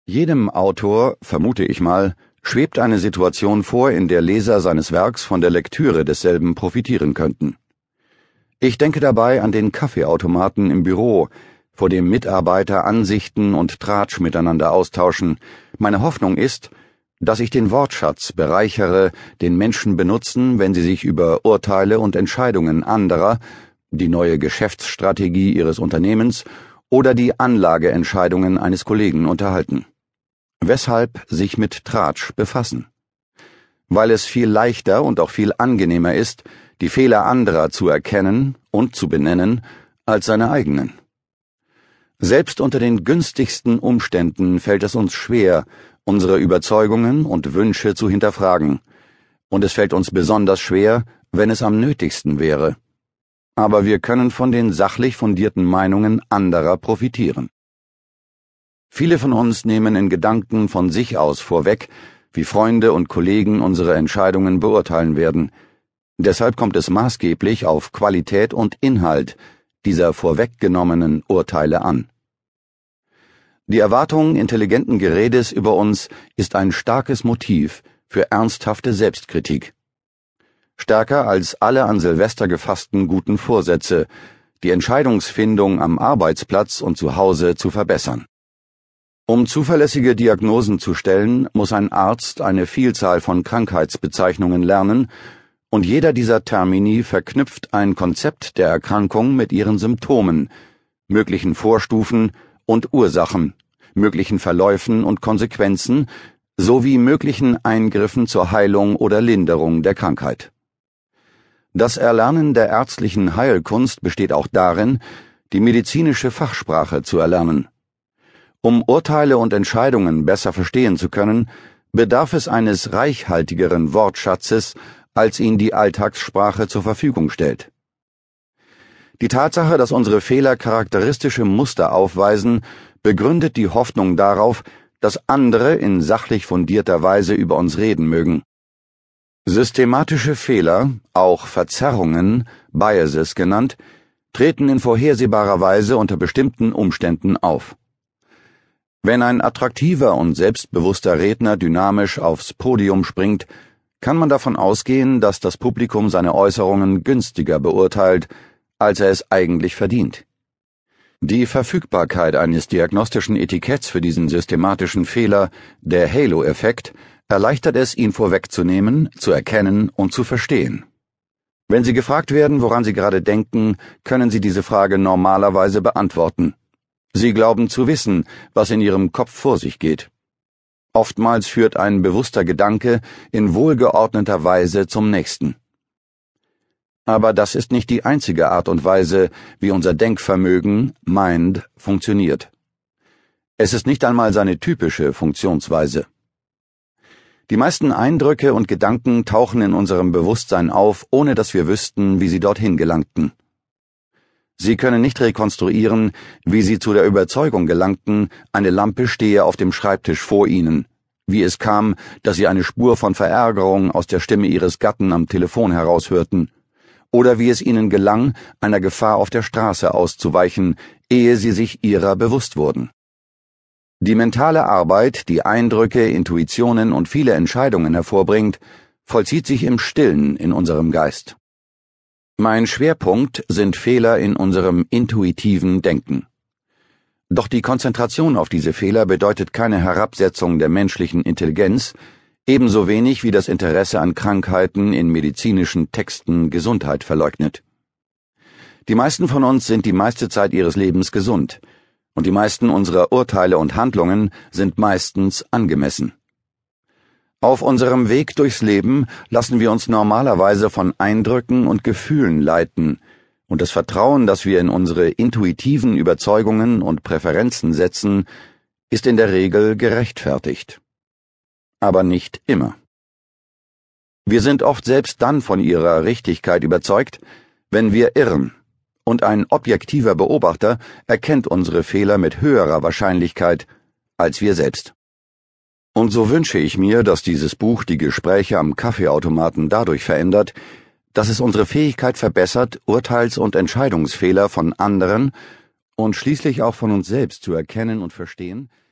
Jedem Autor, vermute ich mal, schwebt eine Situation vor, in der Leser seines Werks von der Lektüre desselben profitieren könnten. Ich denke dabei an den Kaffeeautomaten im Büro, vor dem Mitarbeiter Ansichten und Tratsch miteinander austauschen. Meine Hoffnung ist, dass ich den Wortschatz bereichere, den Menschen benutzen, wenn sie sich über Urteile und Entscheidungen anderer, die neue Geschäftsstrategie ihres Unternehmens oder die Anlageentscheidungen eines Kollegen unterhalten. Weshalb sich mit Tratsch befassen? Weil es viel leichter und auch viel angenehmer ist, die Fehler anderer zu erkennen und zu benennen, als seine eigenen. Selbst unter den günstigsten Umständen fällt es uns schwer, unsere Überzeugungen und Wünsche zu hinterfragen, und es fällt uns besonders schwer, wenn es am nötigsten wäre. Aber wir können von den sachlich fundierten Meinungen anderer profitieren. Viele von uns nehmen in Gedanken von sich aus vorweg, wie Freunde und Kollegen unsere Entscheidungen beurteilen werden. Deshalb kommt es maßgeblich auf Qualität und Inhalt dieser vorweggenommenen Urteile an. Die Erwartung intelligenten Geredes über uns ist ein starkes Motiv für ernsthafte Selbstkritik. Stärker als alle an Silvester gefassten guten Vorsätze, die Entscheidungsfindung am Arbeitsplatz und zu Hause zu verbessern. Um zuverlässige Diagnosen zu stellen, muss ein Arzt eine Vielzahl von Krankheitsbezeichnungen lernen, und jeder dieser Termini verknüpft ein Konzept der Erkrankung mit ihren Symptomen, möglichen Vorstufen und Ursachen, möglichen Verläufen und Konsequenzen sowie möglichen Eingriffen zur Heilung oder Linderung der Krankheit. Das Erlernen der ärztlichen Heilkunst besteht auch darin, die medizinische Fachsprache zu erlernen. Um Urteile und Entscheidungen besser verstehen zu können, bedarf es eines reichhaltigeren Wortschatzes, als ihn die Alltagssprache zur Verfügung stellt. Die Tatsache, dass unsere Fehler charakteristische Muster aufweisen, begründet die Hoffnung darauf, dass andere in sachlich fundierter Weise über uns reden mögen. Systematische Fehler, auch Verzerrungen, Biases genannt, treten in vorhersehbarer Weise unter bestimmten Umständen auf. Wenn ein attraktiver und selbstbewusster Redner dynamisch aufs Podium springt, kann man davon ausgehen, dass das Publikum seine Äußerungen günstiger beurteilt, als er es eigentlich verdient. Die Verfügbarkeit eines diagnostischen Etiketts für diesen systematischen Fehler, der Halo-Effekt, erleichtert es, ihn vorwegzunehmen, zu erkennen und zu verstehen. Wenn Sie gefragt werden, woran Sie gerade denken, können Sie diese Frage normalerweise beantworten. Sie glauben zu wissen, was in Ihrem Kopf vor sich geht. Oftmals führt ein bewusster Gedanke in wohlgeordneter Weise zum nächsten. Aber das ist nicht die einzige Art und Weise, wie unser Denkvermögen, Mind, funktioniert. Es ist nicht einmal seine typische Funktionsweise. Die meisten Eindrücke und Gedanken tauchen in unserem Bewusstsein auf, ohne dass wir wüssten, wie sie dorthin gelangten. Sie können nicht rekonstruieren, wie Sie zu der Überzeugung gelangten, eine Lampe stehe auf dem Schreibtisch vor Ihnen, wie es kam, dass Sie eine Spur von Verärgerung aus der Stimme Ihres Gatten am Telefon heraushörten, oder wie es Ihnen gelang, einer Gefahr auf der Straße auszuweichen, ehe Sie sich ihrer bewusst wurden. Die mentale Arbeit, die Eindrücke, Intuitionen und viele Entscheidungen hervorbringt, vollzieht sich im Stillen in unserem Geist. Mein Schwerpunkt sind Fehler in unserem intuitiven Denken. Doch die Konzentration auf diese Fehler bedeutet keine Herabsetzung der menschlichen Intelligenz, ebenso wenig wie das Interesse an Krankheiten in medizinischen Texten Gesundheit verleugnet. Die meisten von uns sind die meiste Zeit ihres Lebens gesund, und die meisten unserer Urteile und Handlungen sind meistens angemessen. Auf unserem Weg durchs Leben lassen wir uns normalerweise von Eindrücken und Gefühlen leiten, und das Vertrauen, das wir in unsere intuitiven Überzeugungen und Präferenzen setzen, ist in der Regel gerechtfertigt. Aber nicht immer. Wir sind oft selbst dann von ihrer Richtigkeit überzeugt, wenn wir irren, und ein objektiver Beobachter erkennt unsere Fehler mit höherer Wahrscheinlichkeit als wir selbst. Und so wünsche ich mir, dass dieses Buch die Gespräche am Kaffeeautomaten dadurch verändert, dass es unsere Fähigkeit verbessert, Urteils- und Entscheidungsfehler von anderen und schließlich auch von uns selbst zu erkennen und verstehen,